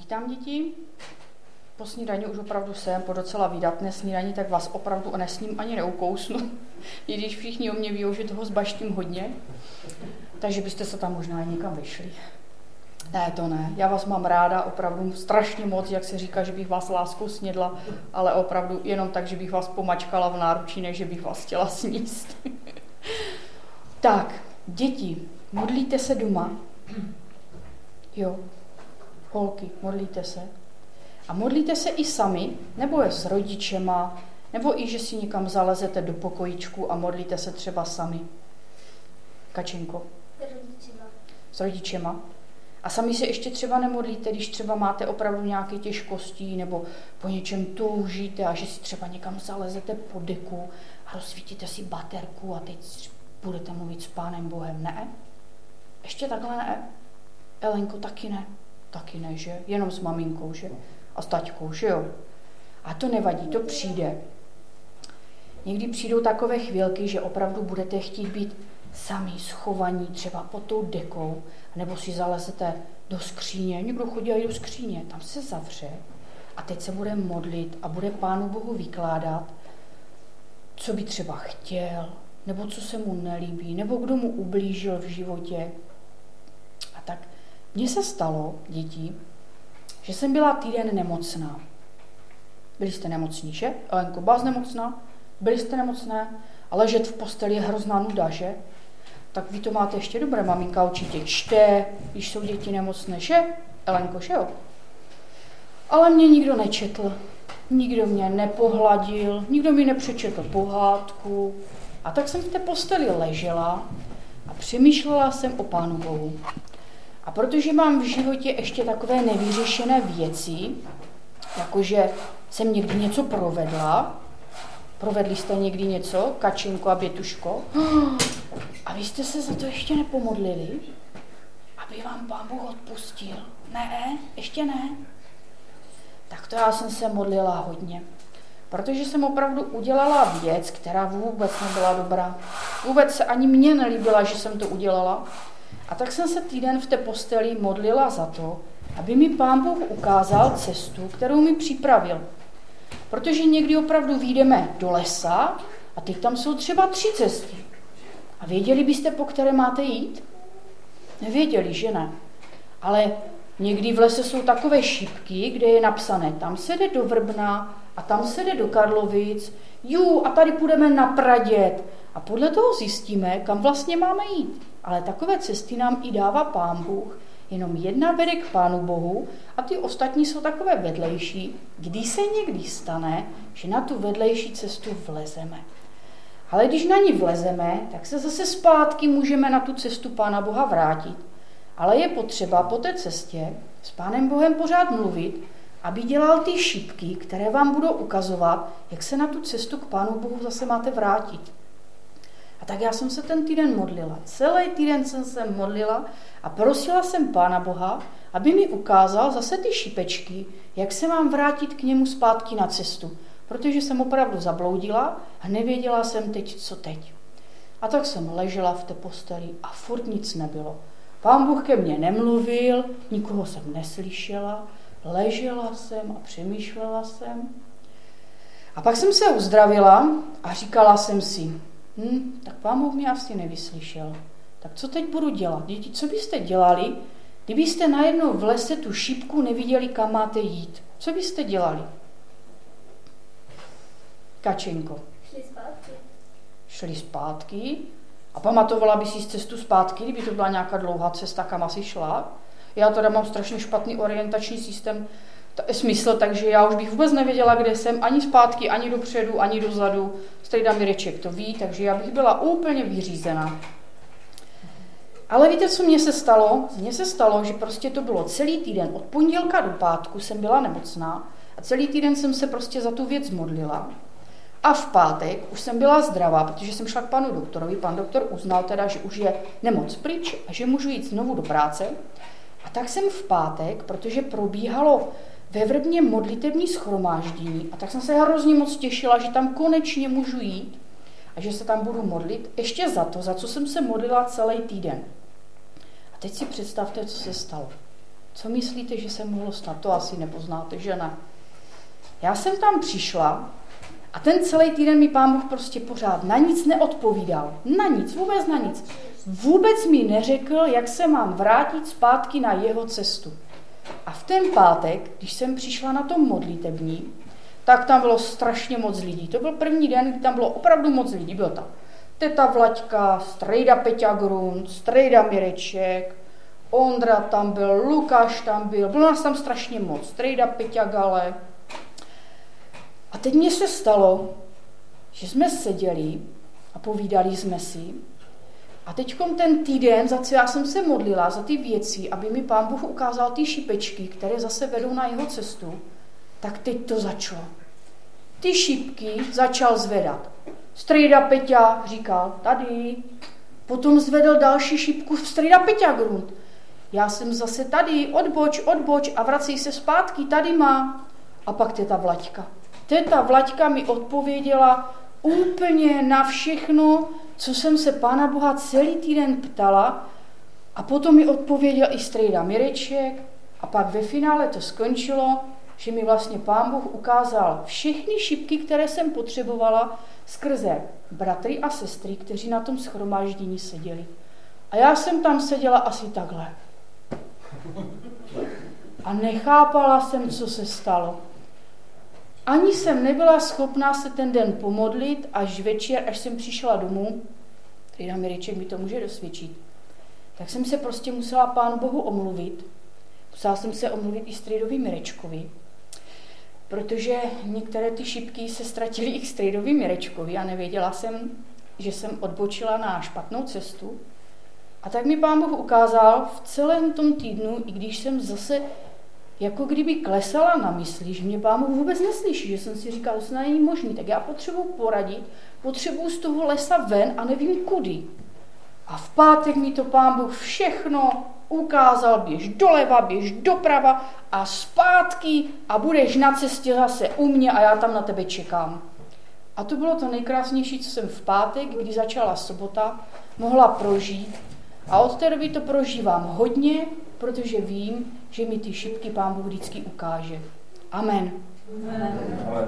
Vítám děti. Po snídani už opravdu jsem po docela výdatné snídani, tak vás opravdu nesním ani neukousnu. I když všichni o mě ví, že toho zbaštím hodně. Takže byste se tam možná někam vyšli. Ne, to ne. Já vás mám ráda opravdu strašně moc, jak se říká, že bych vás láskou snědla, ale opravdu jenom tak, že bych vás pomačkala v náručí, než že bych vás chtěla sníst. Tak, děti, modlíte se doma? Jo, holky, modlíte se. A modlíte se i sami, nebo je s rodičema, nebo i, že si někam zalezete do pokojíčku a modlíte se třeba sami? Kačenko? S rodičema. A sami se ještě třeba nemodlíte, když třeba máte opravdu nějaké těžkosti nebo po něčem toužíte a že si třeba někam zalezete po deku a rozsvítíte si baterku a teď budete mluvit s Pánem Bohem. Ne? Ještě takhle ne? Elenko, taky ne? Taky ne, že? Jenom s maminkou, že? A s taťkou, že jo? A to nevadí, to přijde. Někdy přijdou takové chvilky, že opravdu budete chtít být sami schovaní třeba pod tou dekou, nebo si zalezete do skříně. Někdo chodí i do skříně, tam se zavře a teď se bude modlit a bude Pánu Bohu vykládat, co by třeba chtěl, nebo co se mu nelíbí, nebo kdo mu ublížil v životě. A tak mně se stalo, děti, že jsem byla týden nemocná. Byli jste nemocní, že? Elenko, byla jsi nemocná? Byli jste nemocné? A ležet v posteli je hrozná nuda, že? Tak vy to máte ještě dobré, maminka určitě čte, když jsou děti nemocné, že? Elenko, že jo? Ale mě nikdo nečetl, nikdo mě nepohladil, nikdo mi nepřečetl pohádku. A tak jsem v té posteli ležela a přemýšlela jsem o Pánu Bohu. A protože mám v životě ještě takové nevyřešené věci, jakože jsem někdy něco provedla, provedli jste někdy něco, Kačinko a Bětuško, a vy jste se za to ještě nepomodlili, aby vám Pán Bůh odpustil. Ne, ještě ne. Tak to já jsem se modlila hodně, protože jsem opravdu udělala věc, která vůbec nebyla dobrá. Vůbec se ani mně nelíbila, že jsem to udělala. A tak jsem se týden v té posteli modlila za to, aby mi Pán Bůh ukázal cestu, kterou mi připravil. Protože někdy opravdu vyjdeme do lesa a teď tam jsou třeba 3 cesty. A věděli byste, po které máte jít? Nevěděli, že ne. Ale někdy v lese jsou takové šipky, kde je napsané, tam se jde do Vrbna a tam se jde do Karlovic, a tady půjdeme na Praděd. A podle toho zjistíme, kam vlastně máme jít. Ale takové cesty nám i dává Pán Bůh. Jenom jedna vede k Pánu Bohu a ty ostatní jsou takové vedlejší, když se někdy stane, že na tu vedlejší cestu vlezeme. Ale když na ní vlezeme, tak se zase zpátky můžeme na tu cestu Pána Boha vrátit. Ale je potřeba po té cestě s Pánem Bohem pořád mluvit, aby dělal ty šipky, které vám budou ukazovat, jak se na tu cestu k Pánu Bohu zase máte vrátit. A tak já jsem se ten týden modlila. Celý týden jsem se modlila a prosila jsem Pána Boha, aby mi ukázal zase ty šipečky, jak se mám vrátit k němu zpátky na cestu. Protože jsem opravdu zabloudila a nevěděla jsem teď, co teď. A tak jsem ležela v té posteli a furt nic nebylo. Pán Bůh ke mně nemluvil, nikoho jsem neslyšela, ležela jsem a přemýšlela jsem. A pak jsem se uzdravila a říkala jsem si, tak Pán Bůh mě asi nevyslyšel. Tak co teď budu dělat? Děti, co byste dělali, kdybyste najednou v lese tu šipku neviděli, kam máte jít? Co byste dělali? Kačenko. Šli zpátky. A pamatovala by si cestu zpátky, kdyby to byla nějaká dlouhá cesta, kam asi šla? Já teda mám strašně špatný orientační smysl, takže já už bych vůbec nevěděla, kde jsem, ani zpátky, ani dopředu, ani dozadu. Strejda Mireček to ví, takže já bych byla úplně vyřízená. Ale víte, co mně se stalo? Mně se stalo, že prostě to bylo celý týden, od pondělka do pátku jsem byla nemocná a celý týden jsem se prostě za tu věc modlila. A v pátek už jsem byla zdravá, protože jsem šla k panu doktorovi. Pan doktor uznal teda, že už je nemoc pryč a že můžu jít znovu do práce. A tak jsem v pátek, protože probíhalo ve Vrbně modlitební shromáždění, a tak jsem se hrozně moc těšila, že tam konečně můžu jít a že se tam budu modlit ještě za to, za co jsem se modlila celý týden. A teď si představte, co se stalo. Co myslíte, že se mohlo stát? To asi nepoznáte, že ne? Já jsem tam přišla a ten celý týden mi Pán Bůh prostě pořád na nic neodpovídal. Na nic, vůbec na nic. Vůbec mi neřekl, jak se mám vrátit zpátky na jeho cestu. A v ten pátek, když jsem přišla na tom modlitební, tak tam bylo strašně moc lidí. To byl první den, kdy tam bylo opravdu moc lidí. Byl tam teta Vlaďka, strejda Peťa Grunt, strejda Mireček, Ondra tam byl, Lukáš tam byl, bylo nás tam strašně moc, strejda Peťa Gale. A teď mně se stalo, že jsme seděli a povídali jsme si. A teďkom ten týden, za co já jsem se modlila, za ty věci, aby mi Pán Bůh ukázal ty šipečky, které zase vedou na jeho cestu, tak teď to začalo. Ty šipky začal zvedat. Strejda Peťa říkal, tady. Potom zvedl další šipku strejda Peťa Grunt. Já jsem zase tady, odboč a vracej se zpátky, tady má. A pak teta Vlaďka. Teta Vlaďka mi odpověděla úplně na všechno, co jsem se Pána Boha celý týden ptala, a potom mi odpověděl i strejda Mireček a pak ve finále to skončilo, že mi vlastně Pán Bůh ukázal všechny šipky, které jsem potřebovala skrze bratry a sestry, kteří na tom shromáždění seděli. A já jsem tam seděla asi takhle. A nechápala jsem, co se stalo. Ani jsem nebyla schopná se ten den pomodlit, až večer, až jsem přišla domů, Trina Mireček mi to může dosvědčit, tak jsem se prostě musela Pánu Bohu omluvit. Musela jsem se omluvit i strejdovi Mirečkovi, protože některé ty šipky se ztratily i k strejdovi Mirečkovi a nevěděla jsem, že jsem odbočila na špatnou cestu. A tak mi Pán Bůh ukázal v celém tom týdnu, i když jsem zase jako kdyby klesala na mysli, že mě Pán Bůh vůbec neslyší, že jsem si říkala, že to není možný, tak já potřebuji poradit, potřebuji z toho lesa ven a nevím kudy. A v pátek mi to Pán Bůh všechno ukázal, běž doleva, běž doprava a zpátky a budeš na cestě zase u mě a já tam na tebe čekám. A to bylo to nejkrásnější, co jsem v pátek, kdy začala sobota, mohla prožít. A od té doby to prožívám hodně, protože vím, že mi ty šipky Pán Bůh vždycky ukáže. Amen. Amen.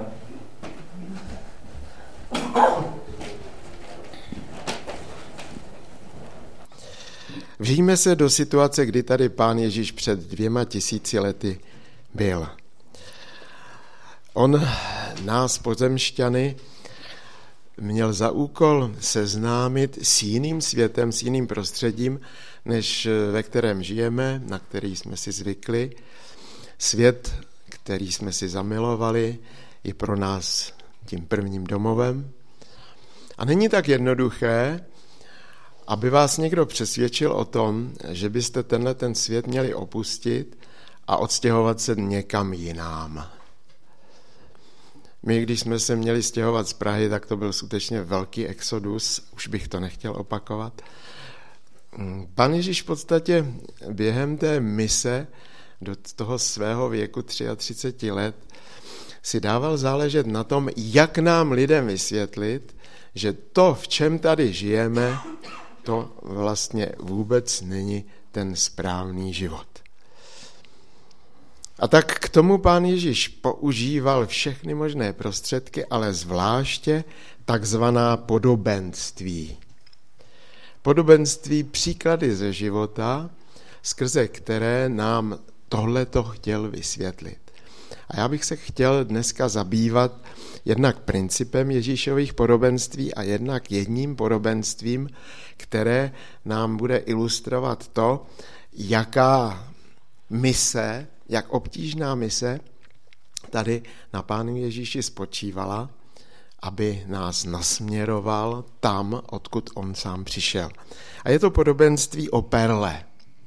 Vžijme se do situace, kdy tady Pán Ježíš před 2000 lety byl. On nás pozemšťany měl za úkol seznámit s jiným světem, s jiným prostředím, než ve kterém žijeme, na který jsme si zvykli. Svět, který jsme si zamilovali, je pro nás tím prvním domovem. A není tak jednoduché, aby vás někdo přesvědčil o tom, že byste ten svět měli opustit a odstěhovat se někam jinam. My, když jsme se měli stěhovat z Prahy, tak to byl skutečně velký exodus, už bych to nechtěl opakovat. Pan Ježíš v podstatě během té mise do toho svého věku 33 let si dával záležet na tom, jak nám lidem vysvětlit, že to, v čem tady žijeme, to vlastně vůbec není ten správný život. A tak k tomu Pán Ježíš používal všechny možné prostředky, ale zvláště takzvaná podobenství. Podobenství, příklady ze života, skrze které nám tohleto chtěl vysvětlit. A já bych se chtěl dneska zabývat jednak principem Ježíšových podobenství a jednak jedním podobenstvím, které nám bude ilustrovat to, jaká mise, jak obtížná mise tady na Pánu Ježíši spočívala, aby nás nasměroval tam, odkud on sám přišel. A je to podobenství o perle.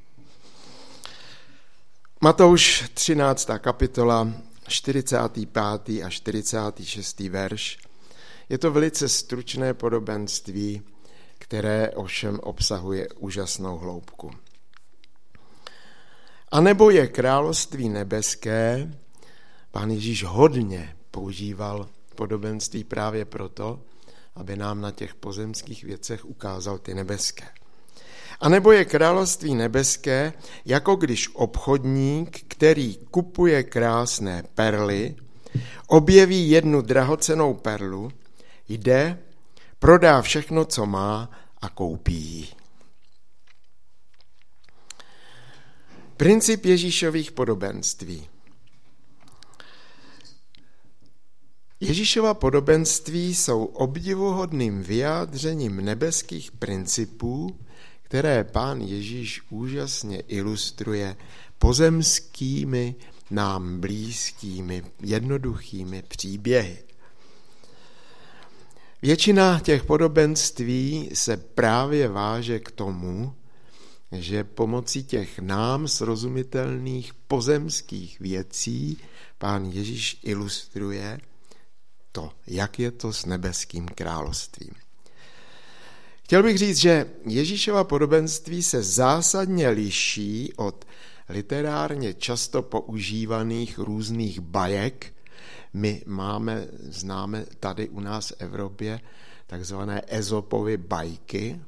Matouš 13. kapitola, 45. a 46. verš. Je to velice stručné podobenství, které ovšem obsahuje úžasnou hloubku. A nebo je království nebeské, Pán Ježíš hodně používal podobenství právě proto, aby nám na těch pozemských věcech ukázal ty nebeské. A nebo je království nebeské, jako když obchodník, který kupuje krásné perly, objeví jednu drahocennou perlu, jde, prodá všechno, co má a koupí ji. Princip Ježíšových podobenství. Ježíšova podobenství jsou obdivuhodným vyjádřením nebeských principů, které Pán Ježíš úžasně ilustruje pozemskými, nám blízkými, jednoduchými příběhy. Většina těch podobenství se právě váže k tomu, že pomocí těch nám srozumitelných pozemských věcí Pán Ježíš ilustruje to, jak je to s nebeským královstvím. Chtěl bych říct, že Ježíšova podobenství se zásadně liší od literárně často používaných různých bajek. My známe tady u nás v Evropě takzvané Ezopovy bajky.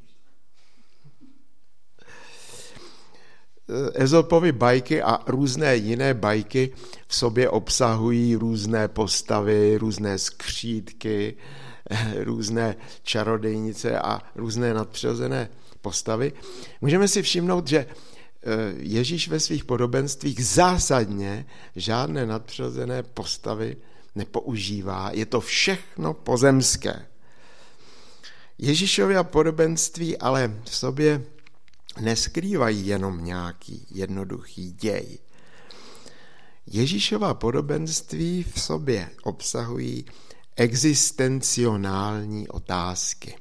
Ezopovy bajky a různé jiné bajky v sobě obsahují různé postavy, různé skřítky, různé čarodejnice a různé nadpřirozené postavy. Můžeme si všimnout, že Ježíš ve svých podobenstvích zásadně žádné nadpřirozené postavy nepoužívá. Je to všechno pozemské. Ježíšova podobenství ale v sobě neskrývají jenom nějaký jednoduchý děj. Ježíšova podobenství v sobě obsahují existencionální otázky.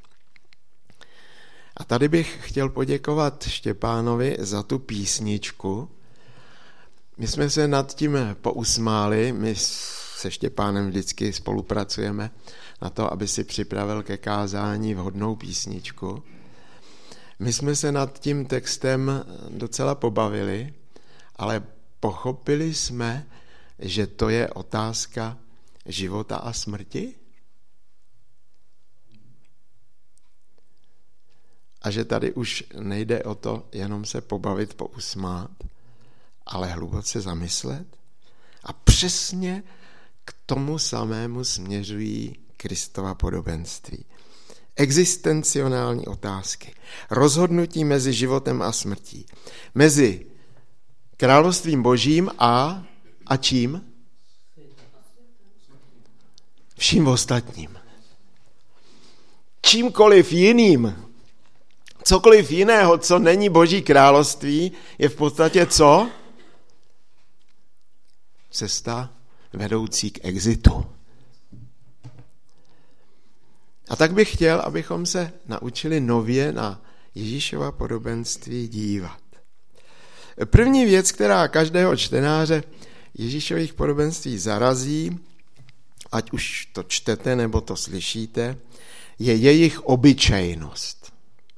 A tady bych chtěl poděkovat Štěpánovi za tu písničku. My jsme se nad tím pousmáli, my se Štěpánem vždycky spolupracujeme na to, aby si připravil ke kázání vhodnou písničku. My jsme se nad tím textem docela pobavili, ale pochopili jsme, že to je otázka života a smrti? A že tady už nejde o to jenom se pobavit, pousmát, ale hluboce zamyslet? A přesně k tomu samému směřují Kristova podobenství. Existencionální otázky. Rozhodnutí mezi životem a smrtí. Mezi královstvím božím a čím? Vším ostatním. Čímkoliv jiným, cokoliv jiného, co není boží království, je v podstatě co? Cesta vedoucí k exitu. A tak bych chtěl, abychom se naučili nově na Ježíšova podobenství dívat. První věc, která každého čtenáře Ježíšových podobenství zarazí, ať už to čtete nebo to slyšíte, je jejich obyčejnost.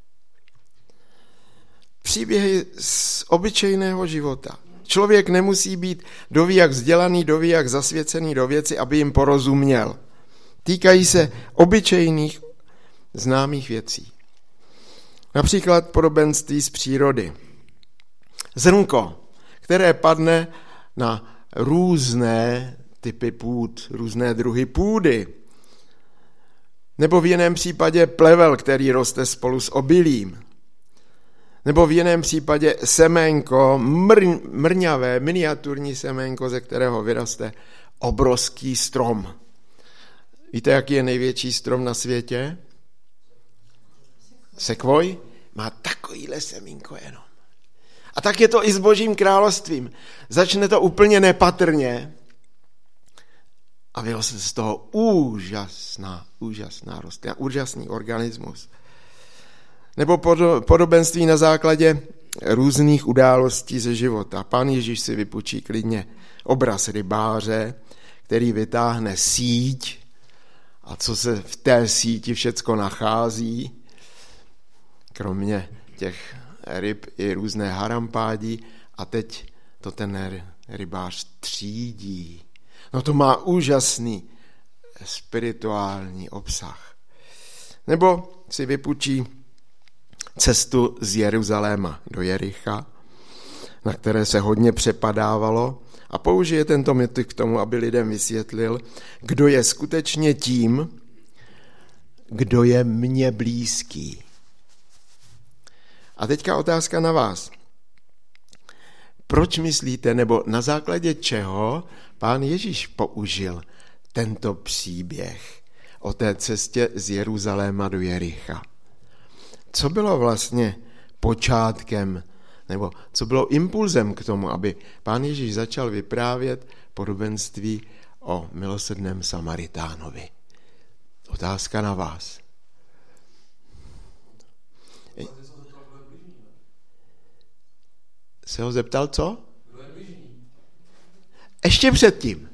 Příběhy z obyčejného života. Člověk nemusí být dovíjak vzdělaný, dovíjak zasvěcený do věci, aby jim porozuměl. Týkají se obyčejných známých věcí. Například podobenství z přírody. Zrnko, které padne na různé typy půd, různé druhy půdy. Nebo v jiném případě plevel, který roste spolu s obilím. Nebo v jiném případě seménko, mrňavé, miniaturní seménko, ze kterého vyroste obrovský strom. Víte, jaký je největší strom na světě? Sekvoj má takovýhle semínko jenom. A tak je to i s Božím královstvím. Začne to úplně nepatrně a vyroste z toho úžasná rostlina, úžasný organismus. Nebo podobenství na základě různých událostí ze života. Pán Ježíš si vypůjčí klidně obraz rybáře, který vytáhne síť a co se v té síti všecko nachází, kromě těch ryb i různé harampádí, a teď to ten rybář třídí. No to má úžasný spirituální obsah. Nebo si vypůjčí cestu z Jeruzaléma do Jericha, na které se hodně přepadávalo, a použije tento motiv k tomu, aby lidem vysvětlil, kdo je skutečně tím, kdo je mně blízký. A teďka otázka na vás. Proč myslíte, nebo na základě čeho Pán Ježíš použil tento příběh o té cestě z Jeruzaléma do Jericha? Co bylo vlastně počátkem, nebo co bylo impulzem k tomu, aby Pán Ježíš začal vyprávět podobenství o milosrdném Samaritánovi? Otázka na vás. Se ho zeptal, co? Ještě předtím.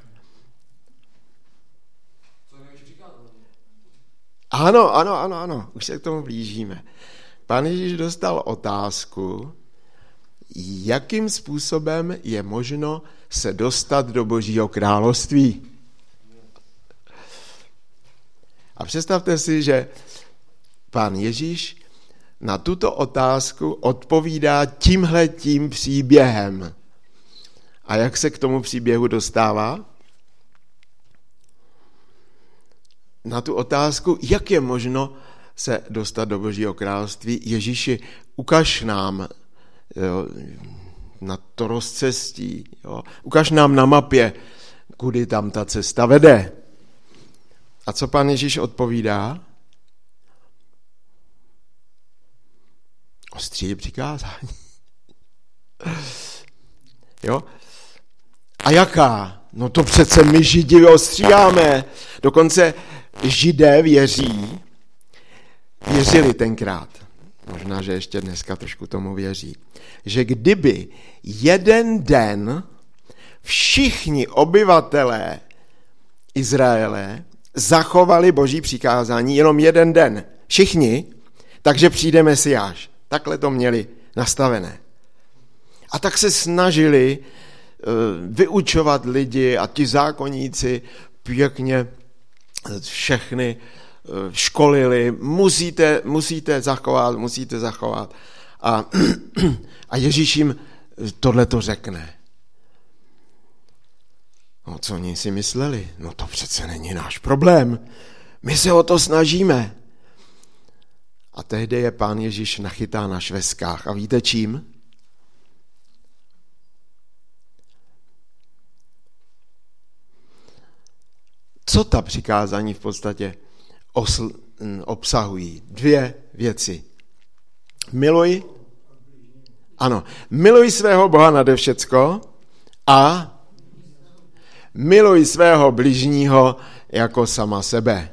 Ano, už se k tomu blížíme. Pán Ježíš dostal otázku, jakým způsobem je možno se dostat do Božího království. A představte si, že Pán Ježíš na tuto otázku odpovídá tímhletím příběhem. A jak se k tomu příběhu dostává? Na tu otázku, jak je možno se dostat do Božího království, Ježíši, ukaž nám na to rozcestí, ukaž nám na mapě, kudy tam ta cesta vede. A co Pán Ježíš odpovídá? Ostří přikázání. Jo? A jaká? No to přece my Židi ostříháme. Dokonce Židé věřili tenkrát, možná, že ještě dneska trošku tomu věří, že kdyby jeden den všichni obyvatelé Izraele zachovali Boží přikázání, jenom jeden den, všichni, takže přijde Mesiáš. Takhle to měli nastavené. A tak se snažili vyučovat lidi a ti zákonníci pěkně všechny školili, musíte zachovat. A Ježíš jim tohleto řekne. No, co oni si mysleli? No to přece není náš problém. My se o to snažíme. A tehdy je Pán Ježíš nachytá na švestkách. A víte čím? Co ta přikázání v podstatě obsahují? 2 věci. Miluj svého Boha nade všecko a miluj svého bližního jako sama sebe.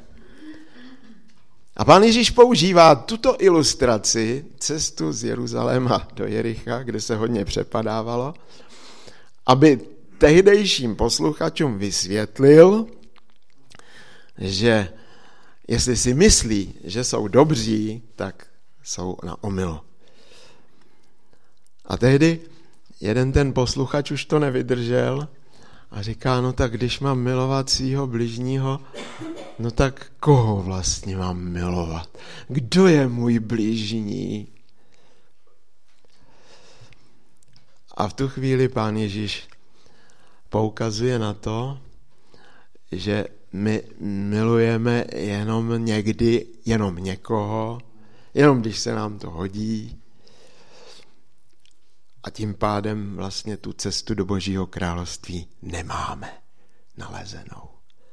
A Pán Ježíš používá tuto ilustraci, cestu z Jeruzaléma do Jericha, kde se hodně přepadávalo, aby tehdejším posluchačům vysvětlil, že jestli si myslí, že jsou dobří, tak jsou na omyl. A tehdy jeden ten posluchač už to nevydržel a říká, no tak když mám milovat svýho bližního, no tak koho vlastně mám milovat? Kdo je můj bližní? A v tu chvíli Pán Ježíš poukazuje na to, že my milujeme jenom někdy, jenom někoho, jenom když se nám to hodí. A tím pádem vlastně tu cestu do Božího království nemáme nalezenou.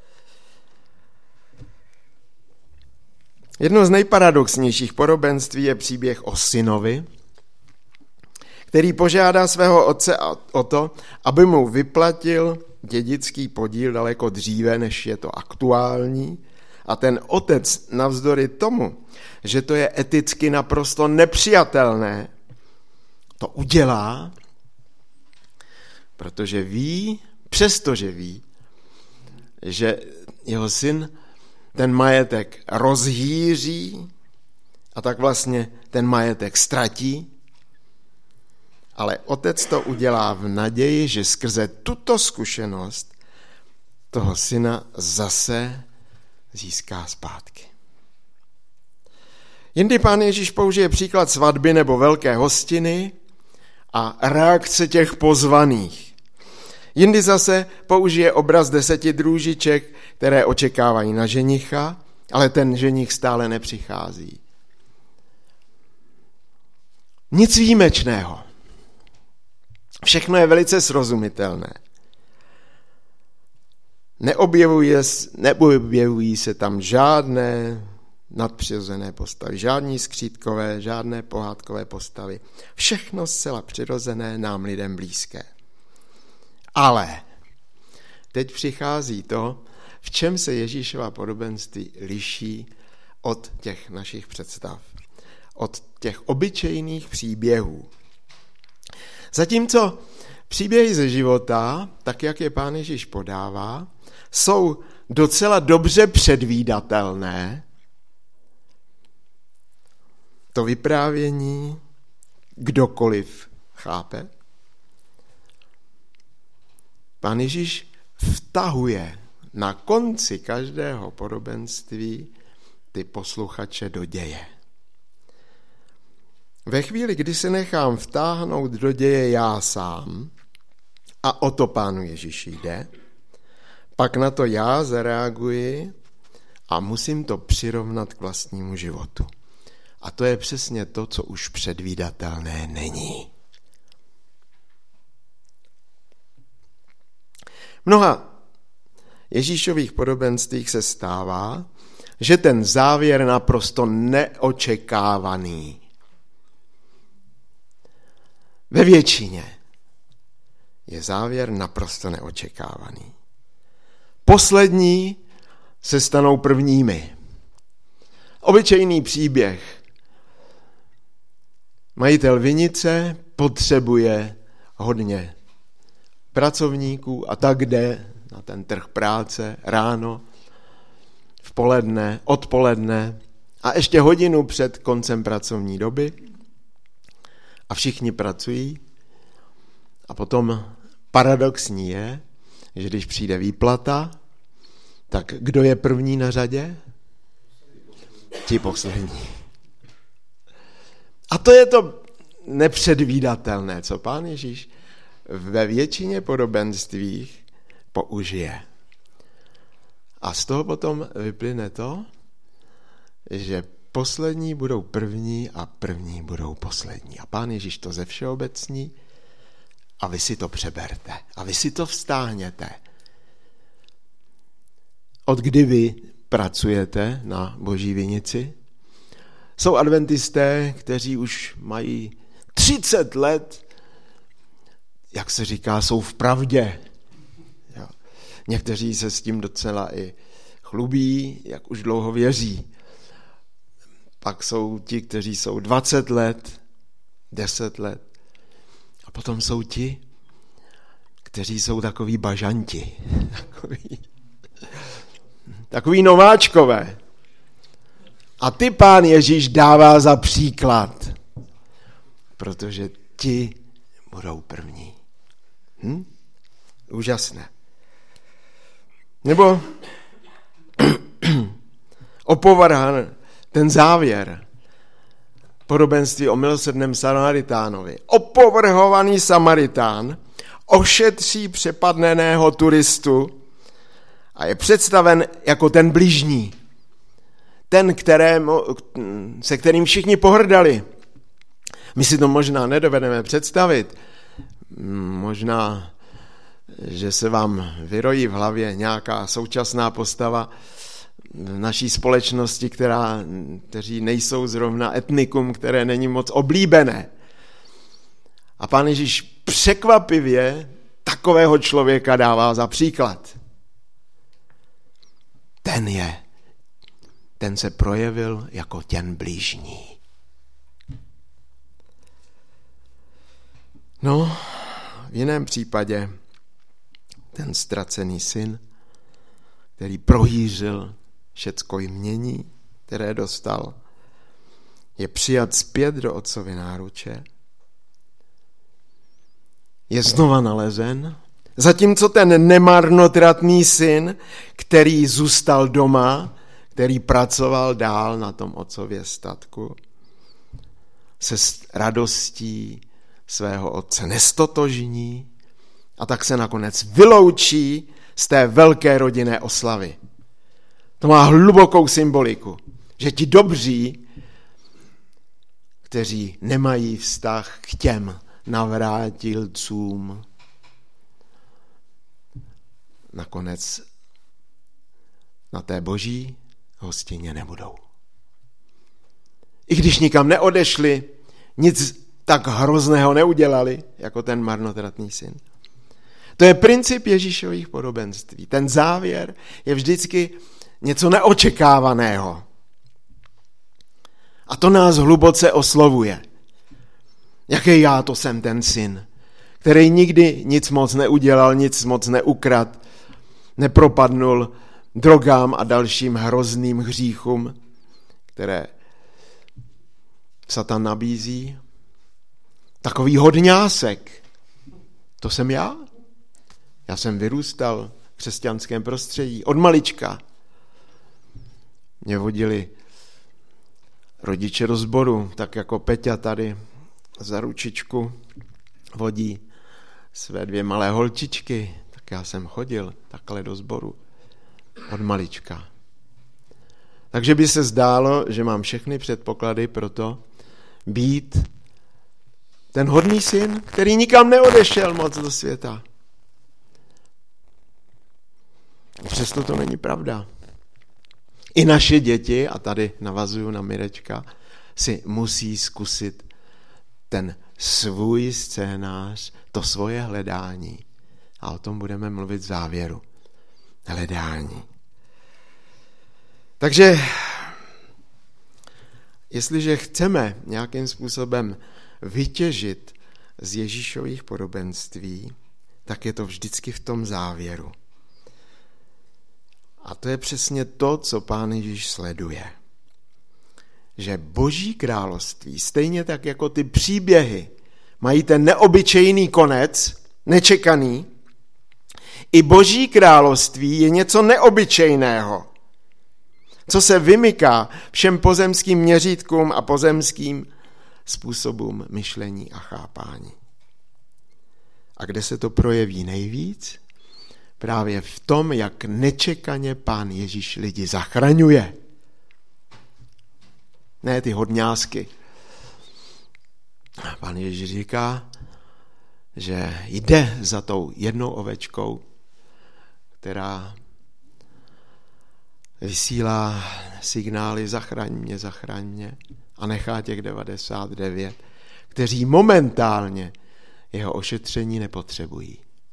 Jedno z nejparadoxnějších podobenství je příběh o synovi, který požádá svého otce o to, aby mu vyplatil dědický podíl daleko dříve, než je to aktuální. A ten otec navzdory tomu, že to je eticky naprosto nepřijatelné, to udělá, protože přestože ví, že jeho syn ten majetek rozhýří a tak vlastně ten majetek ztratí, ale otec to udělá v naději, že skrze tuto zkušenost toho syna zase získá zpátky. Jindy Pán Ježíš použije příklad svatby nebo velké hostiny a reakce těch pozvaných. Jindy zase použije obraz 10 drůžiček, které očekávají na ženicha, ale ten ženich stále nepřichází. Nic výjimečného. Všechno je velice srozumitelné. Neobjevují se tam žádné nadpřirozené postavy, žádní skřítkové, žádné pohádkové postavy. Všechno zcela přirozené, nám lidem blízké. Ale teď přichází to, v čem se Ježíšova podobenství liší od těch našich představ, od těch obyčejných příběhů. Zatímco příběhy ze života, tak jak je Pán Ježíš podává, jsou docela dobře předvídatelné, to vyprávění kdokoliv chápe. Pán Ježíš vtahuje na konci každého podobenství ty posluchače do děje. Ve chvíli, kdy se nechám vtáhnout do děje já sám, a o to Pánu Ježíši jde, pak na to já zareaguji a musím to přirovnat k vlastnímu životu. A to je přesně to, co už předvídatelné není. V mnoha Ježíšových podobenstvích se stává, že ten závěr naprosto neočekávaný. Ve většině je závěr naprosto neočekávaný. Poslední se stanou prvními. Obyčejný příběh. Majitel vinice potřebuje hodně pracovníků a tak jde na ten trh práce ráno, v poledne, odpoledne a ještě hodinu před koncem pracovní doby a všichni pracují a potom paradoxní je, že když přijde výplata, tak kdo je první na řadě? Ti poslední. A to je to nepředvídatelné, co Pán Ježíš ve většině podobenstvích použije. A z toho potom vyplyne to, že poslední budou první a první budou poslední. A Pán Ježíš to ze všeobecní a vy si to přeberte. A vy si to vztáhněte. Od kdy vy pracujete na Boží vinici? Jsou adventisté, kteří už mají 30 let, jak se říká, jsou v pravdě. Jo. Někteří se s tím docela i chlubí, jak už dlouho věří. Pak jsou ti, kteří jsou 20 let, 10 let. A potom jsou ti, kteří jsou takoví bažanti. Takový nováčkové. A ty Pán Ježíš dává za příklad, protože ti budou první. Úžasné. Nebo opovrhan ten závěr podobenství o milosrdném Samaritánovi. Opovrhovaný Samaritán ošetří přepadneného turistu a je představen jako ten bližní. Ten, se kterým všichni pohrdali. My si to možná nedovedeme představit. Možná, že se vám vyrojí v hlavě nějaká současná postava v naší společnosti, kteří nejsou zrovna etnikum, které není moc oblíbené. A Pán Ježíš překvapivě takového člověka dává za příklad. Ten se projevil jako ten blížní. No, v jiném případě ten ztracený syn, který prohýřil všecko jmění, které dostal, je přijat zpět do otcovy náruče, je znova nalezen, zatímco ten nemarnotratný syn, který zůstal doma, který pracoval dál na tom otcově statku, se s radostí svého otce nestotožní a tak se nakonec vyloučí z té velké rodinné oslavy. To má hlubokou symboliku, že ti dobří, kteří nemají vztah k těm navrátilcům, nakonec na té boží hostině nebudou. I když nikam neodešli, nic tak hrozného neudělali, jako ten marnotratný syn. To je princip Ježíšových podobenství. Ten závěr je vždycky něco neočekávaného. A to nás hluboce oslovuje. Jaký já to jsem ten syn, který nikdy nic moc neudělal, nic moc neukradl, nepropadnul drogám a dalším hrozným hříchům, které Satan nabízí. Takový hodňásek. To jsem já. Já jsem vyrůstal v křesťanském prostředí od malička. Mě vodili rodiče do sboru, tak jako Peťa tady za ručičku vodí své 2 malé holčičky, tak já jsem chodil takhle do sboru od malička. Takže by se zdálo, že mám všechny předpoklady pro to být ten hodný syn, který nikam neodešel moc do světa. Přesto to není pravda. I naše děti, a tady navazuju na Mirečka, si musí zkusit ten svůj scénář, to svoje hledání. A o tom budeme mluvit v závěru. Hledání. Takže, jestliže chceme nějakým způsobem vytěžit z Ježíšových podobenství, tak je to vždycky v tom závěru. A to je přesně to, co Pán Ježíš sleduje. Že Boží království, stejně tak jako ty příběhy, mají ten neobyčejný konec, nečekaný, i Boží království je něco neobyčejného, co se vymyká všem pozemským měřítkům a pozemským způsobům myšlení a chápání. A kde se to projeví nejvíc? Právě v tom, jak nečekaně Pán Ježíš lidi zachraňuje. Ne ty hodňásky. Pán Ježíš říká, že jde za tou jednou ovečkou, která vysílá signály zachraň mě a nechá těch 99, kteří momentálně jeho ošetření nepotřebují.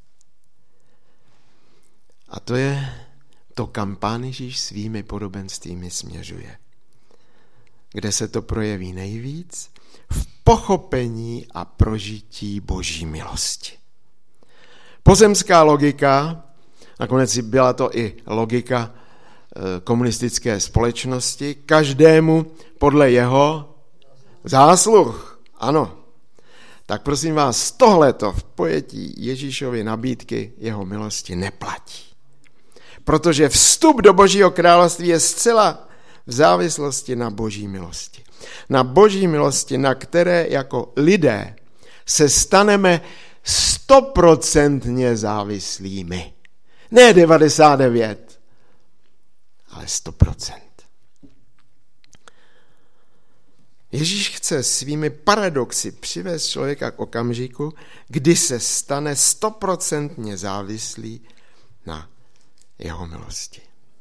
A to je to, kam Pán Ježíš svými podobenstvími směřuje. Kde se to projeví nejvíc? V pochopení a prožití Boží milosti. Pozemská logika, nakonec byla to i logika komunistické společnosti, každému podle jeho zásluh. Ano. Tak prosím vás, tohleto v pojetí Ježíšovy nabídky jeho milosti neplatí. Protože vstup do Božího království je zcela v závislosti na Boží milosti. Na Boží milosti, na které jako lidé se staneme 100% závislými. Ne 99, ale 100%. Ježíš chce svými paradoxy přivést člověka k okamžiku, kdy se stane 100% závislý na jeho milosti.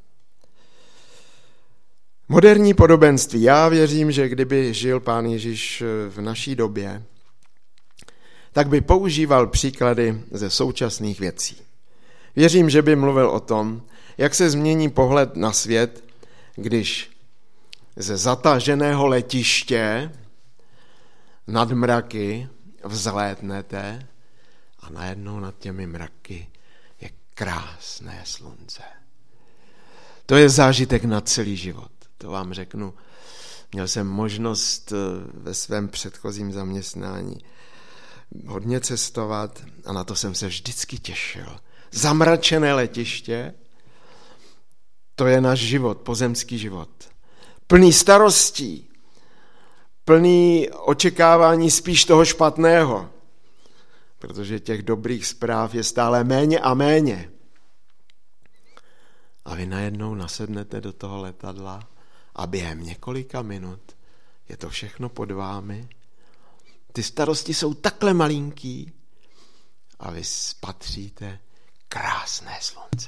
Moderní podobenství. Já věřím, že kdyby žil Pán Ježíš v naší době, tak by používal příklady ze současných věcí. Věřím, že by mluvil o tom, jak se změní pohled na svět, když ze zataženého letiště nad mraky vzlétnete a najednou nad těmi mraky je krásné slunce. To je zážitek na celý život. To vám řeknu. Měl jsem možnost ve svém předchozím zaměstnání hodně cestovat a na to jsem se vždycky těšil. Zamračené letiště To je náš život, pozemský život. Plný starostí, plný očekávání spíš toho špatného, protože těch dobrých zpráv je stále méně a méně. A vy najednou nasednete do toho letadla a během několika minut je to všechno pod vámi. Ty starosti jsou takhle malinký a vy spatříte krásné slunce.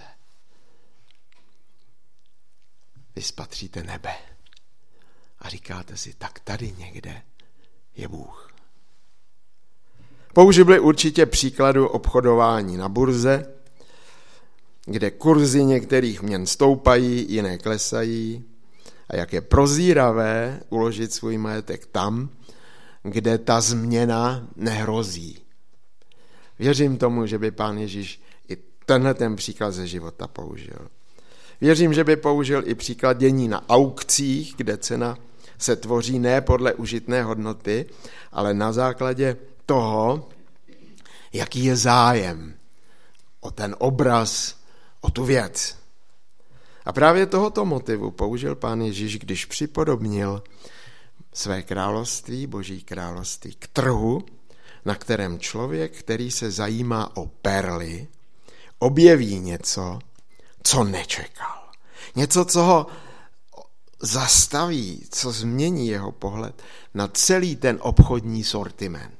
Vy spatříte nebe a říkáte si, tak tady někde je Bůh. Použili určitě příkladu obchodování na burze, kde kurzy některých měn stoupají, jiné klesají a jak je prozíravé uložit svůj majetek tam, kde ta změna nehrozí. Věřím tomu, že by Pán Ježíš i tenhle ten příklad ze života použil. Věřím, že by použil i příklad dění na aukcích, kde cena se tvoří ne podle užitné hodnoty, ale na základě toho, jaký je zájem o ten obraz, o tu věc. A právě tohoto motivu použil Pán Ježíš, když připodobnil své království, Boží království, k trhu, na kterém člověk, který se zajímá o perly, objeví něco, co nečekal. Něco, co ho zastaví, co změní jeho pohled na celý ten obchodní sortiment.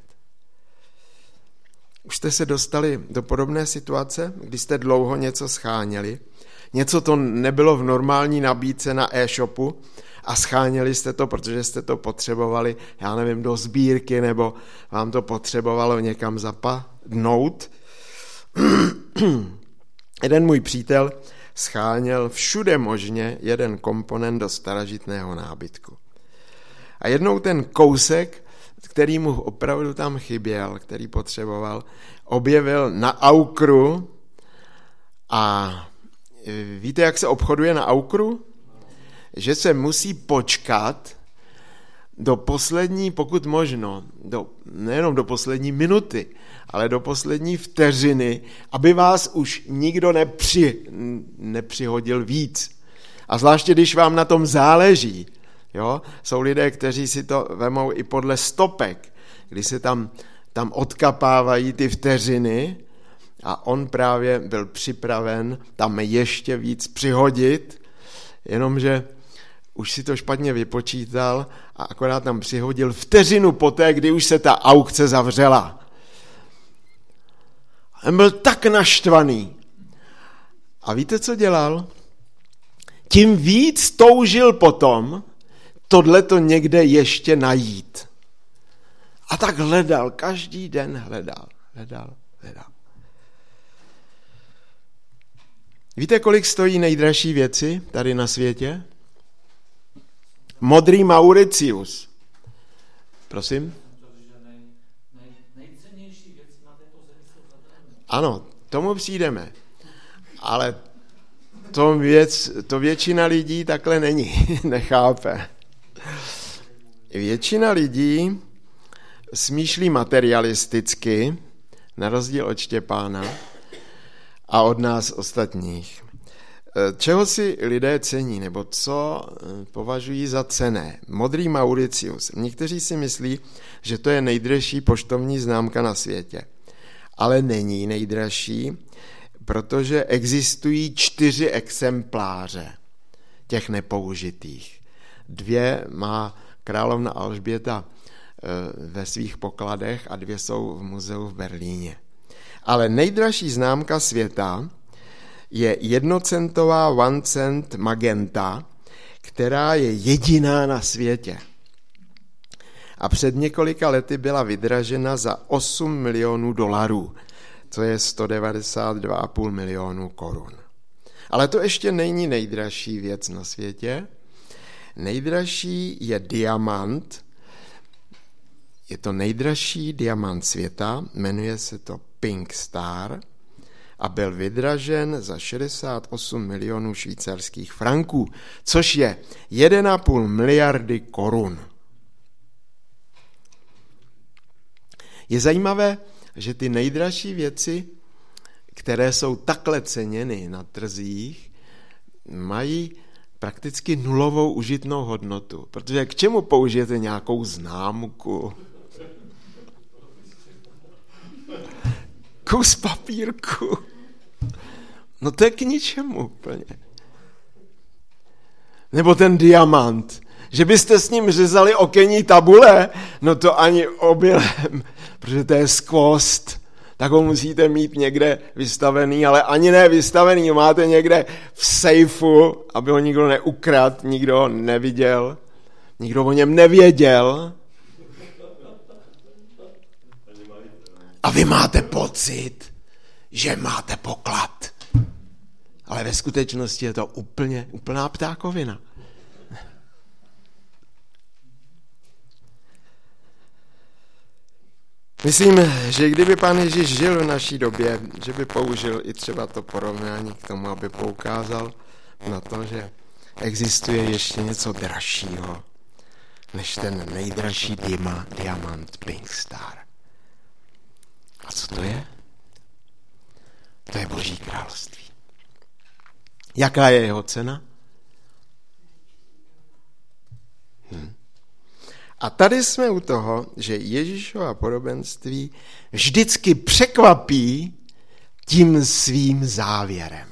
Už jste se dostali do podobné situace, kdy jste dlouho něco scháněli, něco to nebylo v normální nabídce na e-shopu a scháněli jste to, protože jste to potřebovali, já nevím, do sbírky, nebo vám to potřebovalo někam zapadnout. Jeden můj přítel scháněl všude možně jeden komponent do starožitného nábytku. A jednou ten kousek, který mu opravdu tam chyběl, který potřeboval, objevil na aukru. A víte, jak se obchoduje na aukru? Že se musí počkat do poslední, pokud možno, nejenom do poslední minuty, ale do poslední vteřiny, aby vás už nikdo nepřihodil víc. A zvláště, když vám na tom záleží. Jo? Jsou lidé, kteří si to vemou i podle stopek, kdy se tam odkapávají ty vteřiny a on právě byl připraven tam ještě víc přihodit, jenomže už si to špatně vypočítal a akorát tam přihodil vteřinu poté, kdy už se ta aukce zavřela. On byl tak naštvaný. A víte, co dělal? Tím víc toužil potom tohleto někde ještě najít. A tak hledal, každý den hledal. Víte, kolik stojí nejdražší věci tady na světě? Modrý Mauricius. Prosím? Nejcennější věc na této zemi jsou zadarmo. Ano, tomu přijdeme. Ale to většina lidí takhle není, nechápe. Většina lidí smýšlí materialisticky, na rozdíl od Štěpána a od nás ostatních. Čeho si lidé cení, nebo co považují za cenné? Modrý Mauricius. Někteří si myslí, že to je nejdražší poštovní známka na světě. Ale není nejdražší, protože existují 4 exempláře těch nepoužitých. 2 má královna Alžběta ve svých pokladech a 2 jsou v muzeu v Berlíně. Ale nejdražší známka světa je 1centová 1 cent magenta, která je jediná na světě. A před několika lety byla vydražena za 8 milionů dolarů, co je 192,5 milionů korun. Ale to ještě není nejdražší věc na světě. Nejdražší je diamant. Je to nejdražší diamant světa, jmenuje se to Pink Star a byl vydražen za 68 milionů švýcarských franků, což je 1,5 miliardy korun. Je zajímavé, že ty nejdražší věci, které jsou takhle ceněny na trzích, mají prakticky nulovou užitnou hodnotu. Protože k čemu použijete nějakou známku? Kus papírku. No to je k ničemu úplně. Nebo ten diamant. Že byste s ním řezali okenní tabule, no to ani omylem, protože to je skvost. Tak ho musíte mít někde vystavený, ale ani ne vystavený, ho máte někde v sejfu, aby ho nikdo neukradl, nikdo ho neviděl, nikdo o něm nevěděl. A vy máte pocit, že máte poklad. Ale ve skutečnosti je to úplná ptákovina. Myslím, že kdyby Pán Ježíš žil v naší době, že by použil i třeba to porovnání k tomu, aby poukázal na to, že existuje ještě něco dražšího, než ten nejdražší diamant Pink Star. A co to je? To je Boží království. Jaká je jeho cena? A tady jsme u toho, že Ježíšova podobenství vždycky překvapí tím svým závěrem.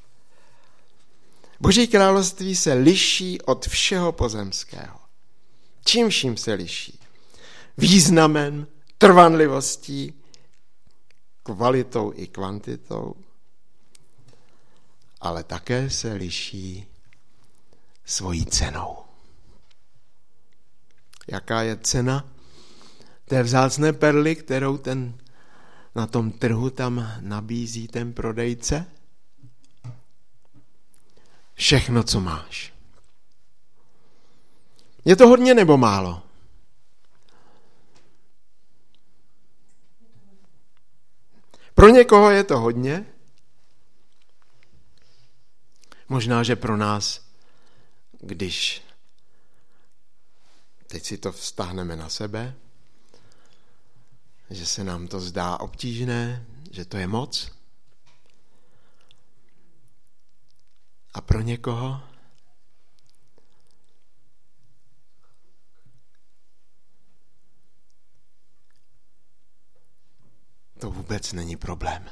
Boží království se liší od všeho pozemského. Čím vším se liší? Významem, trvanlivostí, kvalitou i kvantitou, ale také se liší svojí cenou. Jaká je cena té vzácné perly, kterou na tom trhu tam nabízí ten prodejce? Všechno, co máš. Je to hodně nebo málo? Pro někoho je to hodně. Možná, že pro nás, když teď si to vztáhneme na sebe, že se nám to zdá obtížné, že to je moc. A pro někoho to vůbec není problém.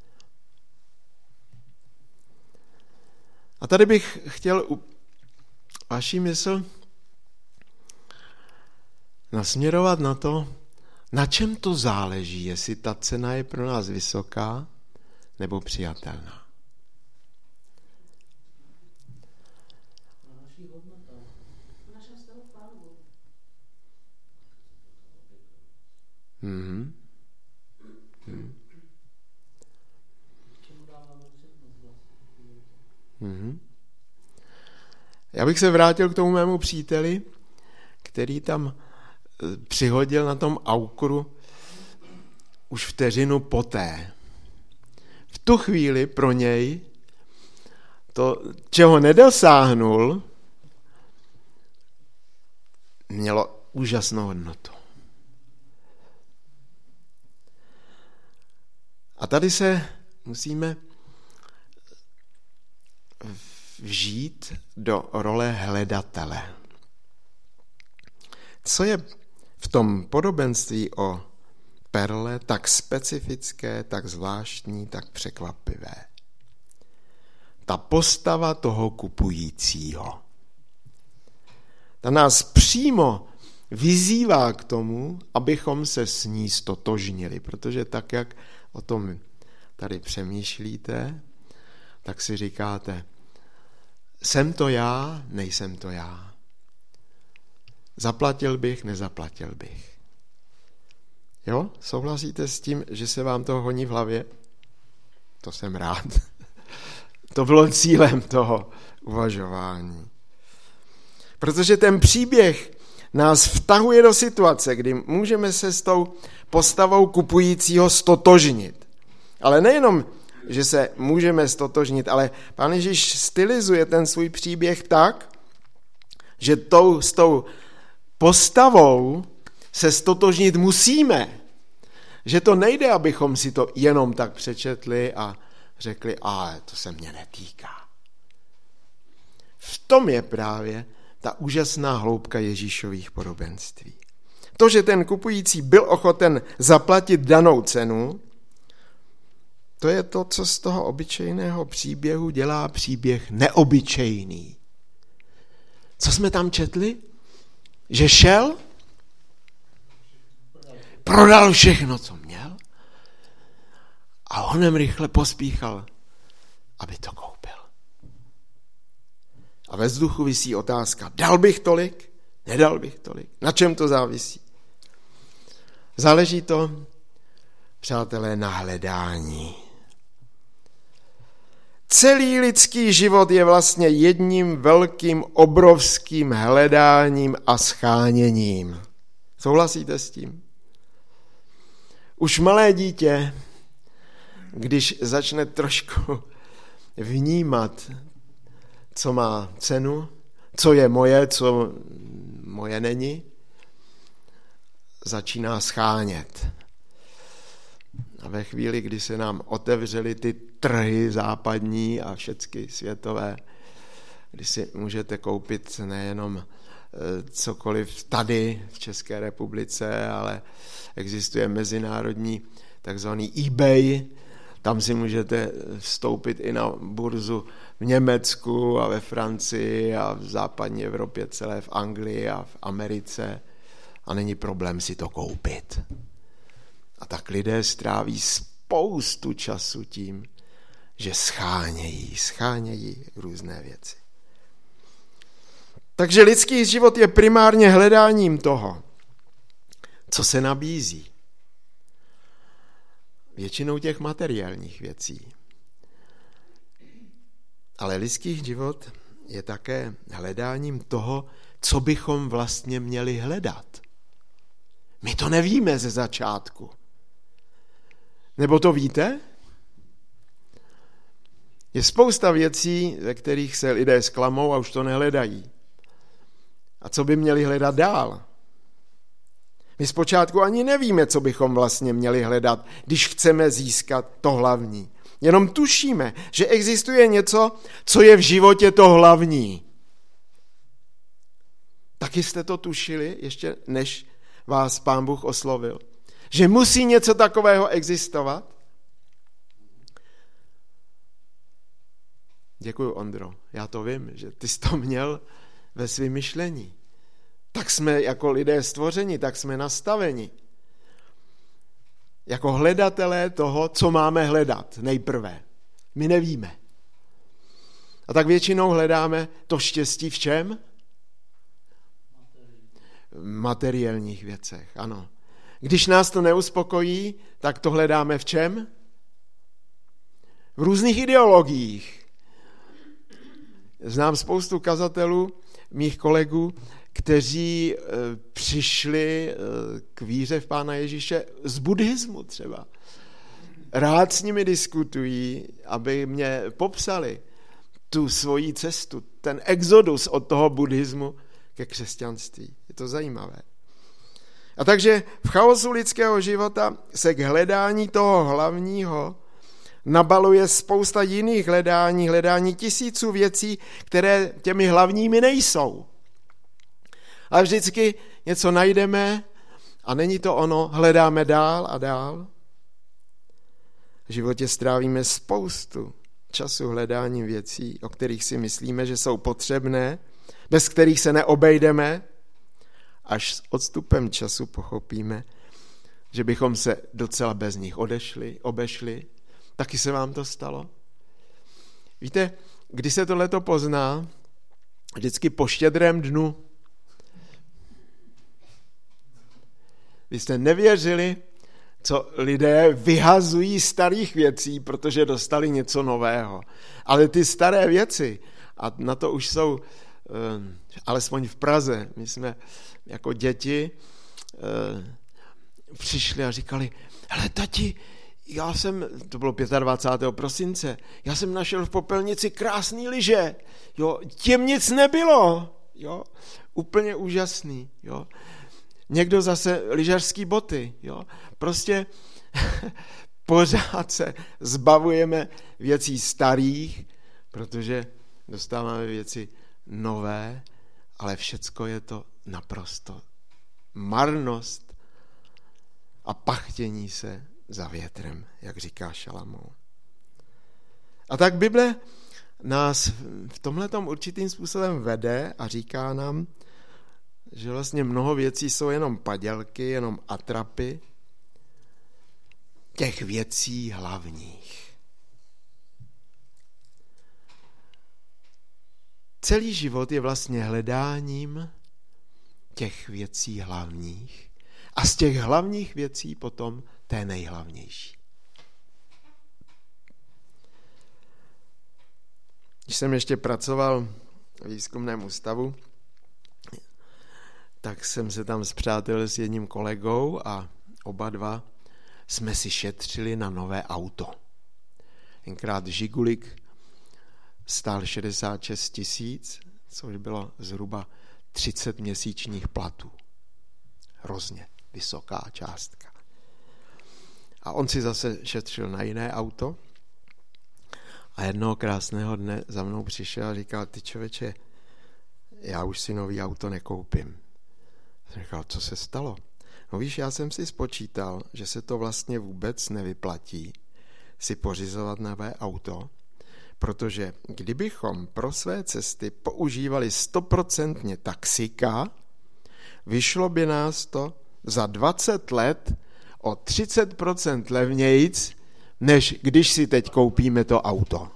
A tady bych chtěl vaši mysl nasměrovat na to, na čem to záleží, jestli ta cena je pro nás vysoká nebo přijatelná. Na našich hodnotách. Na našem vztahu k Pánu Bohu. Čemu dáváme přednost vlastně? Já bych se vrátil k tomu mému příteli, který tam přihodil na tom aukru už vteřinu poté. V tu chvíli pro něj to, čeho nedosáhnul, mělo úžasnou hodnotu. A tady se musíme vžít do role hledatele. Co je v tom podobenství o perle tak specifické, tak zvláštní, tak překvapivé? Ta postava toho kupujícího. Ta nás přímo vyzývá k tomu, abychom se s ní stotožnili, protože tak, jak o tom tady přemýšlíte, tak si říkáte, jsem to já, nejsem to já. Zaplatil bych, nezaplatil bych. Jo? Souhlasíte s tím, že se vám to honí v hlavě? To jsem rád. To bylo cílem toho uvažování. Protože ten příběh nás vtahuje do situace, kdy můžeme se s tou postavou kupujícího stotožnit. Ale nejenom, že se můžeme stotožnit, ale Pán Ježíš stylizuje ten svůj příběh tak, že s tou postavou se stotožnit musíme. Že to nejde, abychom si to jenom tak přečetli a řekli, ale to se mě netýká. V tom je právě ta úžasná hloubka Ježíšových podobenství. To, že ten kupující byl ochoten zaplatit danou cenu, to je to, co z toho obyčejného příběhu dělá příběh neobyčejný. Co jsme tam četli? Že šel, prodal všechno, co měl a honem rychle pospíchal, aby to koupil. A ve vzduchu visí otázka, dal bych tolik, nedal bych tolik, na čem to závisí? Záleží to, přátelé, na hledání. Celý lidský život je vlastně jedním velkým, obrovským hledáním a scháněním. Souhlasíte s tím? Už malé dítě, když začne trošku vnímat, co má cenu, co je moje, co moje není, začíná schánět. A ve chvíli, kdy se nám otevřely ty trhy západní a všechny světové, kdy si můžete koupit nejenom cokoliv tady v České republice, ale existuje mezinárodní takzvaný eBay, tam si můžete vstoupit i na burzu v Německu a ve Francii a v západní Evropě celé, v Anglii a v Americe a není problém si to koupit. A tak lidé stráví spoustu času tím, že schánějí různé věci. Takže lidský život je primárně hledáním toho, co se nabízí. Většinou těch materiálních věcí. Ale lidský život je také hledáním toho, co bychom vlastně měli hledat. My to nevíme ze začátku. Nebo to víte? Je spousta věcí, ve kterých se lidé zklamou a už to nehledají. A co by měli hledat dál? My zpočátku ani nevíme, co bychom vlastně měli hledat, když chceme získat to hlavní. Jenom tušíme, že existuje něco, co je v životě to hlavní. Taky jste to tušili, ještě než vás Pán Bůh oslovil. Že musí něco takového existovat? Děkuju, Ondro. Já to vím, že ty jsi to měl ve svém myšlení. Tak jsme jako lidé stvořeni, tak jsme nastaveni. Jako hledatelé toho, co máme hledat nejprve. My nevíme. A tak většinou hledáme to štěstí v čem? V materiálních věcech, ano. Když nás to neuspokojí, tak to hledáme v čem? V různých ideologiích. Znám spoustu kazatelů, mých kolegů, kteří přišli k víře v Pána Ježíše z buddhismu třeba. Rád s nimi diskutují, aby mě popsali tu svoji cestu, ten exodus od toho buddhismu ke křesťanství. Je to zajímavé. A takže v chaosu lidského života se k hledání toho hlavního nabaluje spousta jiných hledání tisíců věcí, které těmi hlavními nejsou. Ale vždycky něco najdeme a není to ono, hledáme dál a dál. V životě strávíme spoustu času hledáním věcí, o kterých si myslíme, že jsou potřebné, bez kterých se neobejdeme, až s odstupem času pochopíme, že bychom se docela bez nich obešli. Taky se vám to stalo? Víte, kdy se tohleto pozná? Vždycky po Štědrém dnu. Vy jste nevěřili, co lidé vyhazují starých věcí, protože dostali něco nového. Ale ty staré věci, a na to už jsou, alespoň v Praze, my jsme jako děti přišli a říkali, hele tati, to bylo 25. prosince, já jsem našel v popelnici krásný lyže, jo, těm nic nebylo, jo, úplně úžasný, jo. Někdo zase lyžařský boty, jo. Prostě pořád se zbavujeme věcí starých, protože dostáváme věci nové, ale všecko je to naprosto marnost a pachtění se za větrem, jak říká Šalamoun. A tak Bible nás v tomhletom určitým způsobem vede a říká nám, že vlastně mnoho věcí jsou jenom padělky, jenom atrapy těch věcí hlavních. Celý život je vlastně hledáním těch věcí hlavních a z těch hlavních věcí potom té nejhlavnější. Když jsem ještě pracoval v výzkumném ústavu, tak jsem se tam spřátelil s jedním kolegou a oba dva jsme si šetřili na nové auto. Tenkrát Žigulik stál 66 000, což bylo zhruba 30 měsíčních platů. Hrozně vysoká částka. A on si zase šetřil na jiné auto a jednoho krásného dne za mnou přišel a říkal, ty člověče, já už si nový auto nekoupím. Jsem říkal, co se stalo? No víš, já jsem si spočítal, že se to vlastně vůbec nevyplatí si pořizovat nové auto, protože kdybychom pro své cesty používali 100% taxíka, vyšlo by nás to za 20 let o 30% levnějc, než když si teď koupíme to auto.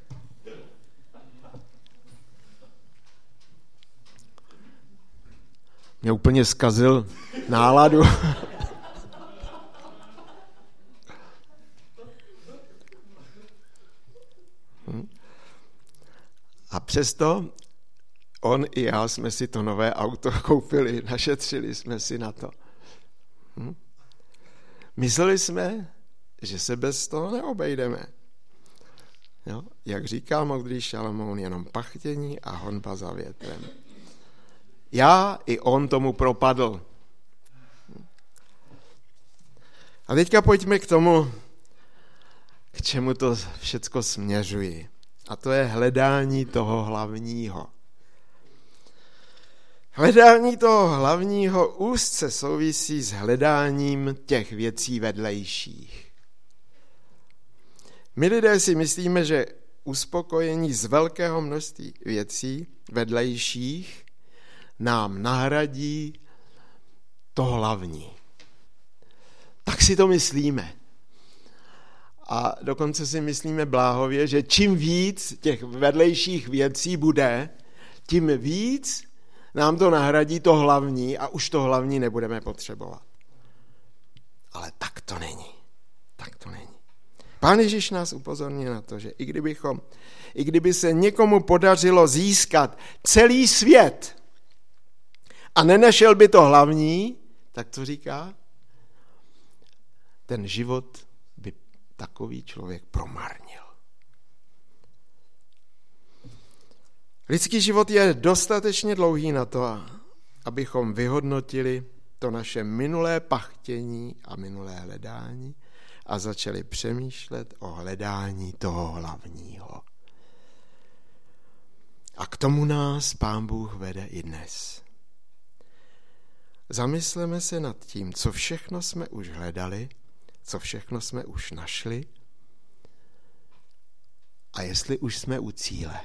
Mě úplně zkazil náladu. A přesto on i já jsme si to nové auto koupili, našetřili jsme si na to. Mysleli jsme, že se bez toho neobejdeme. Jo? Jak říká moudrý Šalamoun, jenom pachtění a honba za větrem. Já i on tomu propadl. A teďka pojďme k tomu, k čemu to všecko směřuji. A to je hledání toho hlavního. Hledání toho hlavního úzce souvisí s hledáním těch věcí vedlejších. My lidé si myslíme, že uspokojení z velkého množství věcí vedlejších nám nahradí to hlavní. Tak si to myslíme. A dokonce si myslíme bláhově, že čím víc těch vedlejších věcí bude, tím víc nám to nahradí to hlavní a už to hlavní nebudeme potřebovat. Ale tak to není. Tak to není. Pán Ježíš nás upozorní na to, že i kdyby se někomu podařilo získat celý svět a nenašel by to hlavní, tak co říká? Ten život by takový člověk promarnil. Lidský život je dostatečně dlouhý na to, abychom vyhodnotili to naše minulé pachtění a minulé hledání a začali přemýšlet o hledání toho hlavního. A k tomu nás Pán Bůh vede i dnes. Zamysleme se nad tím, co všechno jsme už hledali, co všechno jsme už našli a jestli už jsme u cíle.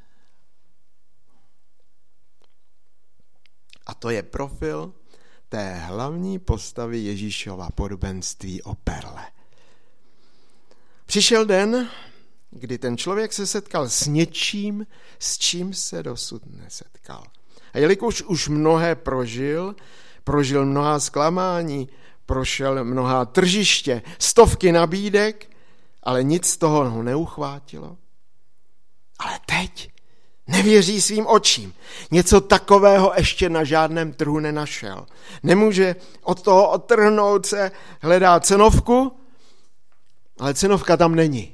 A to je profil té hlavní postavy Ježíšova podobenství o perle. Přišel den, kdy ten člověk se setkal s něčím, s čím se dosud nesetkal. A jelikož už mnohé prožil mnohá zklamání, prošel mnohá tržiště, stovky nabídek, ale nic z toho ho neuchvátilo. Ale teď nevěří svým očím. Něco takového ještě na žádném trhu nenašel. Nemůže od toho odtrhnout se, hledá cenovku, ale cenovka tam není.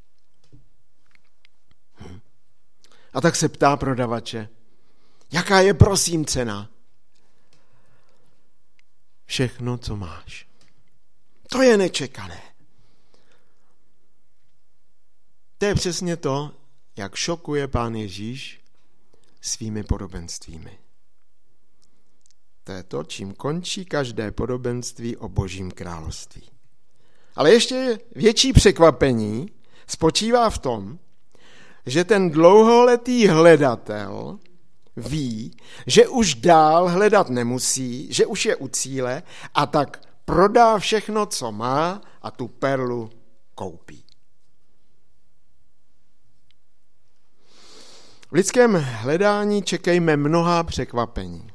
A tak se ptá prodavače, jaká je prosím cena? Všechno, co máš. To je nečekané. To je přesně to, jak šokuje Pán Ježíš svými podobenstvími. To je to, čím končí každé podobenství o Božím království. Ale ještě větší překvapení spočívá v tom, že ten dlouholetý hledatel ví, že už dál hledat nemusí, že už je u cíle a tak prodá všechno, co má a tu perlu koupí. V lidském hledání čekejme mnohá překvapení.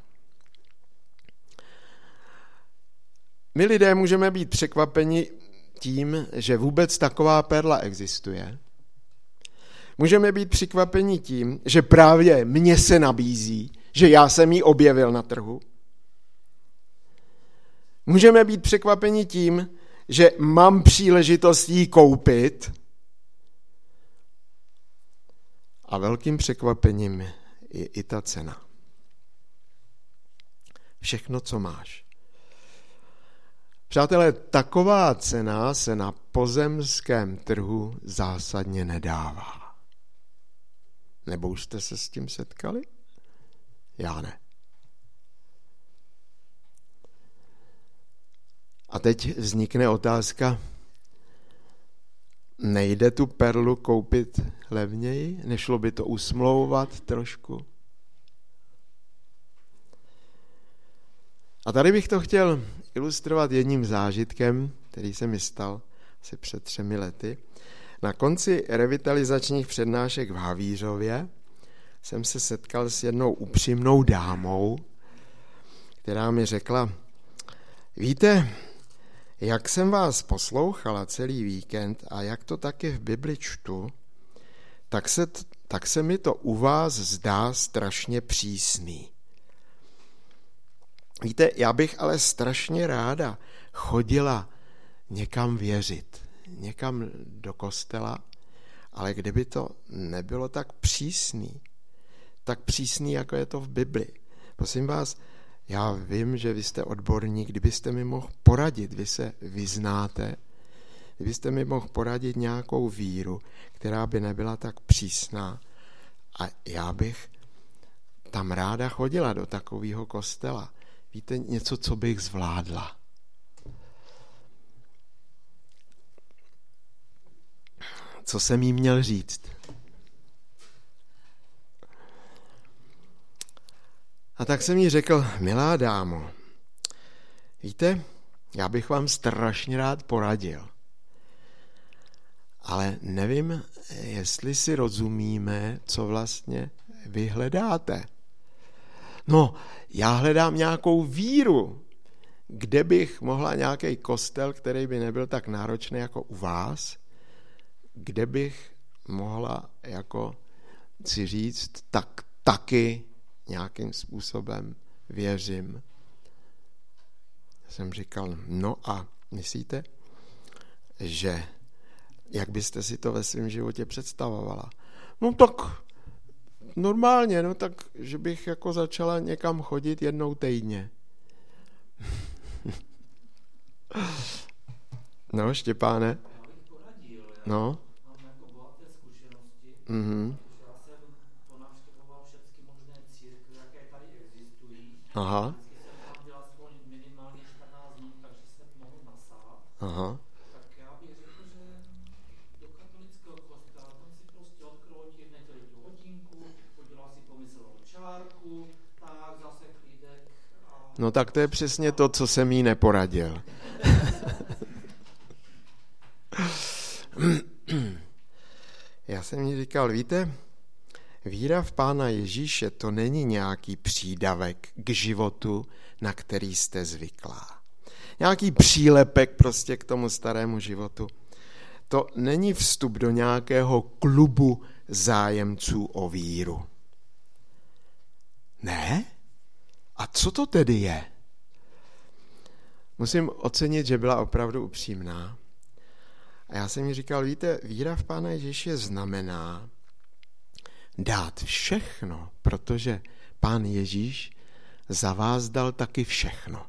My lidé můžeme být překvapeni tím, že vůbec taková perla existuje. Můžeme být překvapeni tím, že právě mně se nabízí, že já jsem ji objevil na trhu. Můžeme být překvapeni tím, že mám příležitost ji koupit. A velkým překvapením je i ta cena. Všechno, co máš. Přátelé, taková cena se na pozemském trhu zásadně nedává. Nebo už jste se s tím setkali? Já ne. A teď vznikne otázka, nejde tu perlu koupit levněji? Nešlo by to usmlouvat trošku? A tady bych to chtěl ilustrovat jedním zážitkem, který se mi stal asi před 3 lety. Na konci revitalizačních přednášek v Havířově jsem se setkal s jednou upřímnou dámou, která mi řekla, víte, jak jsem vás poslouchala celý víkend a jak to taky v Bibli čtu, tak se mi to u vás zdá strašně přísný. Víte, já bych ale strašně ráda chodila někam věřit, někam do kostela, ale kdyby to nebylo tak přísný, jako je to v Bibli. Prosím vás, já vím, že vy jste odborník, kdybyste mi mohl poradit, vy se vyznáte, kdybyste mi mohl poradit nějakou víru, která by nebyla tak přísná a já bych tam ráda chodila do takového kostela. Víte, něco, co bych zvládla. Co jsem jí měl říct? A tak jsem jí řekl, milá dámo, víte, já bych vám strašně rád poradil, ale nevím, jestli si rozumíme, co vlastně vy hledáte. No, já hledám nějakou víru, kde bych mohla nějaký kostel, který by nebyl tak náročný jako u vás, kde bych mohla jako si říct, tak taky nějakým způsobem věřím. Jsem říkal, no a myslíte, že jak byste si to ve svém životě představovala? No tak normálně, no tak, že bych jako začala někam chodit jednou týdně. No, Štěpáne? No? Mám jako bohaté zkušenosti. Mhm. Já jsem ponavštěvoval všechny možné církve, jaké tady existují. Aha. Vždycky jsem tam byl aspoň minimálně 14 dní, takže jsem mohl nasát. Aha. Tak já bych řekl, že do katolického kostela tam si prostě odkroutil neděli tu hodinku, udělal si pomyslnou čárku, tak zase klídek. No tak to je přesně to, co jsem jí neporadil. Já jsem jí říkal, víte, víra v Pána Ježíše to není nějaký přídavek k životu, na který jste zvyklá. Nějaký přílepek prostě k tomu starému životu. To není vstup do nějakého klubu zájemců o víru. Ne? A co to tedy je? Musím ocenit, že byla opravdu upřímná. A já jsem jí říkal, víte, víra v Pána Ježíše znamená dát všechno, protože Pán Ježíš za vás dal taky všechno.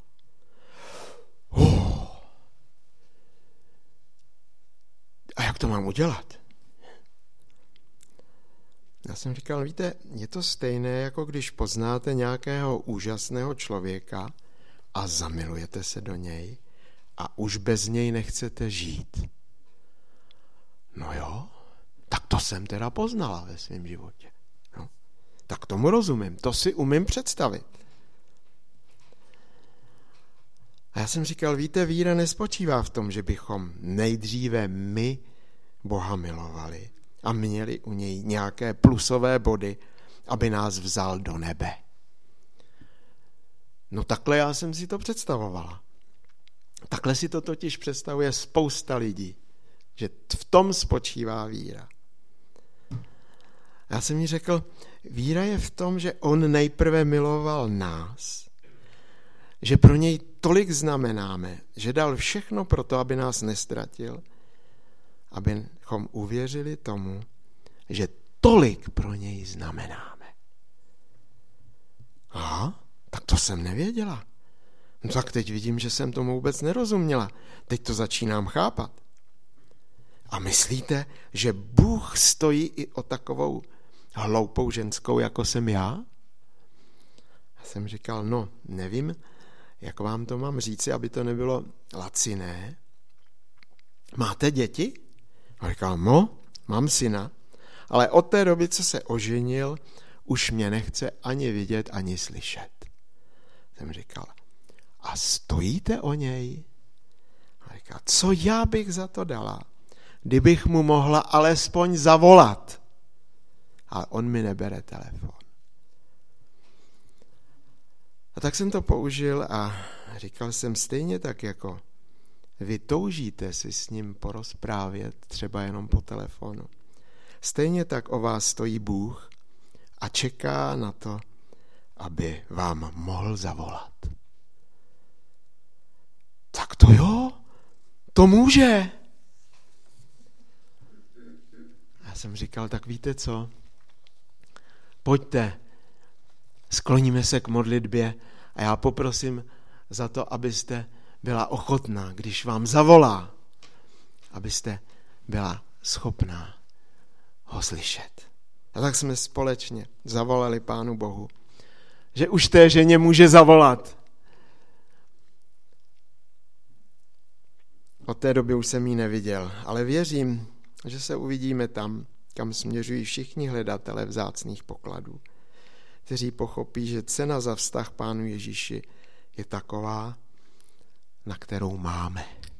A jak to mám udělat? Já jsem říkal, víte, je to stejné, jako když poznáte nějakého úžasného člověka a zamilujete se do něj a už bez něj nechcete žít. No jo, tak to jsem teda poznala ve svém životě. No, tak tomu rozumím, to si umím představit. A já jsem říkal, víte, víra nespočívá v tom, že bychom nejdříve my Boha milovali a měli u něj nějaké plusové body, aby nás vzal do nebe. No takhle já jsem si to představovala. Takhle si to totiž představuje spousta lidí, že v tom spočívá víra. Já jsem jí řekl, víra je v tom, že on nejprve miloval nás, že pro něj tolik znamenáme, že dal všechno pro to, aby nás nestratil, abychom uvěřili tomu, že tolik pro něj znamenáme. Aha, tak to jsem nevěděla. No tak teď vidím, že jsem tomu vůbec nerozuměla. Teď to začínám chápat. A myslíte, že Bůh stojí i o takovou hloupou ženskou, jako jsem já? Já jsem říkal, no, nevím, jak vám to mám říci, aby to nebylo laciné. Máte děti? A říkal, no, mám syna, ale od té doby, co se oženil, už mě nechce ani vidět, ani slyšet. Jsem říkal, a stojíte o něj? A říkal, co já bych za to dala, kdybych mu mohla alespoň zavolat? Ale on mi nebere telefon. A tak jsem to použil a říkal jsem, stejně tak jako vy toužíte si s ním porozprávět, třeba jenom po telefonu. Stejně tak o vás stojí Bůh a čeká na to, aby vám mohl zavolat. Tak to jo, to může. Já jsem říkal, tak víte co? Pojďte, skloníme se k modlitbě a já poprosím za to, abyste byla ochotná, když vám zavolá, abyste byla schopná ho slyšet. A tak jsme společně zavolali Pánu Bohu, že už té ženě může zavolat. Od té doby už jsem ji neviděl, ale věřím, že se uvidíme tam, kam směřují všichni hledatelé vzácných pokladů, kteří pochopí, že cena za vztah Pánu Ježíši je taková, na kterou máme.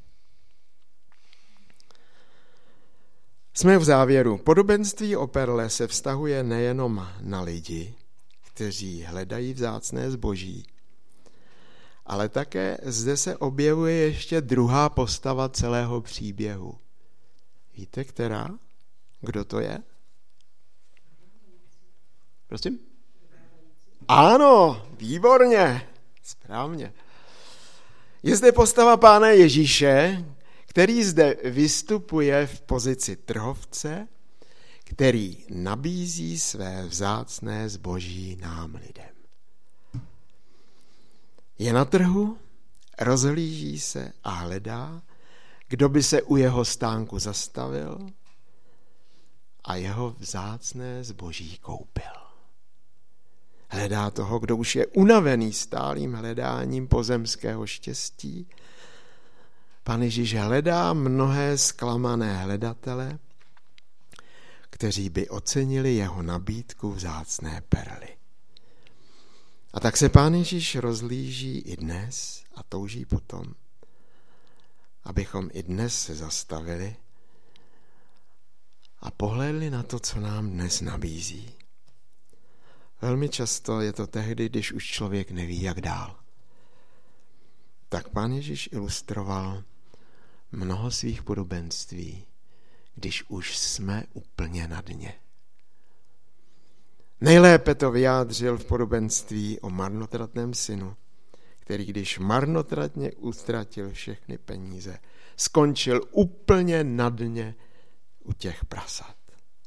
Jsme v závěru. Podobenství o perle se vztahuje nejenom na lidi, kteří hledají vzácné zboží, ale také zde se objevuje ještě druhá postava celého příběhu. Víte, která? Kdo to je? Prosím? Ano, výborně, správně. Je zde postava Pána Ježíše, který zde vystupuje v pozici trhovce, který nabízí své vzácné zboží nám lidem. Je na trhu, rozhlíží se a hledá, kdo by se u jeho stánku zastavil a jeho vzácné zboží koupil. Hledá toho, kdo už je unavený stálým hledáním pozemského štěstí. Pán Ježíš hledá mnohé zklamané hledatele, kteří by ocenili jeho nabídku vzácné perly. A tak se Pán Ježíš rozhlíží i dnes a touží potom, abychom i dnes se zastavili a pohlédli na to, co nám dnes nabízí. Velmi často je to tehdy, když už člověk neví, jak dál. Tak Pán Ježíš ilustroval mnoho svých podobenství, když už jsme úplně na dně. Nejlépe to vyjádřil v podobenství o marnotratném synu, který když marnotratně utratil všechny peníze, skončil úplně na dně u těch prasat.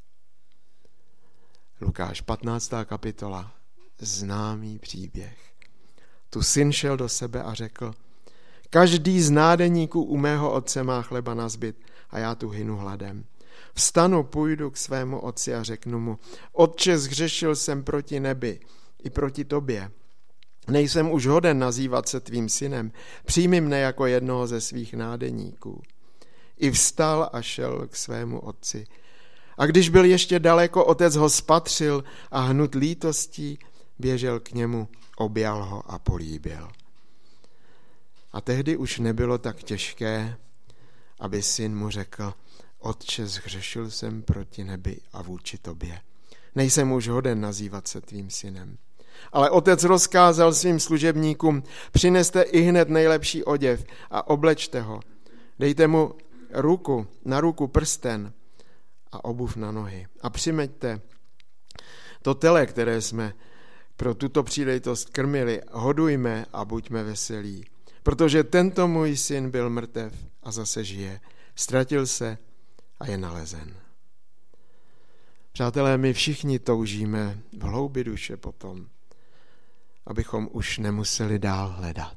Lukáš 15. kapitola, známý příběh. Tu syn šel do sebe a řekl, každý z nádeníků u mého otce má chleba nazbyt a já tu hynu hladem. Vstanu, půjdu k svému otci a řeknu mu, Otče, zhřešil jsem proti nebi i proti tobě. Nejsem už hoden nazývat se tvým synem, přijmi mne jako jednoho ze svých nádeníků. I vstal a šel k svému otci. A když byl ještě daleko, otec ho spatřil a hnut lítostí běžel k němu, objal ho a políbil. A tehdy už nebylo tak těžké, aby syn mu řekl, Otče, zhřešil jsem proti nebi a vůči tobě. Nejsem už hoden nazývat se tvým synem. Ale otec rozkázal svým služebníkům, přineste ihned nejlepší oděv a oblečte ho. Dejte mu na ruku prsten a obuv na nohy. A přimeďte to tele, které jsme pro tuto příležitost krmili, hodujme a buďme veselí. Protože tento můj syn byl mrtev a zase žije. Ztratil se a je nalezen. Přátelé, my všichni toužíme v hloubi duše potom, abychom už nemuseli dál hledat.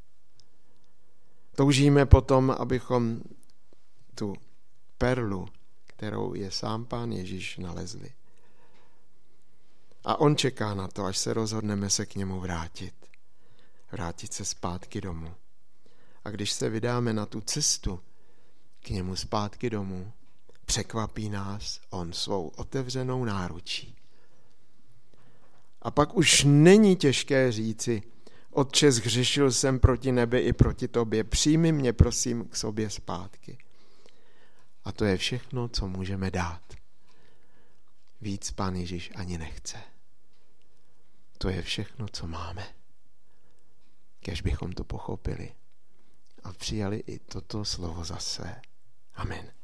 Toužíme potom, abychom tu perlu, kterou je sám Pán Ježíš, nalezli. A on čeká na to, až se rozhodneme se k němu vrátit. Vrátit se zpátky domů. A když se vydáme na tu cestu k němu zpátky domů, překvapí nás on svou otevřenou náručí. A pak už není těžké říci, Otče, zhřešil jsem proti nebi i proti tobě, přijmi mě prosím k sobě zpátky. A to je všechno, co můžeme dát. Víc Pán Ježíš ani nechce. To je všechno, co máme. Kéž bychom to pochopili a přijali i toto slovo za své. Amen.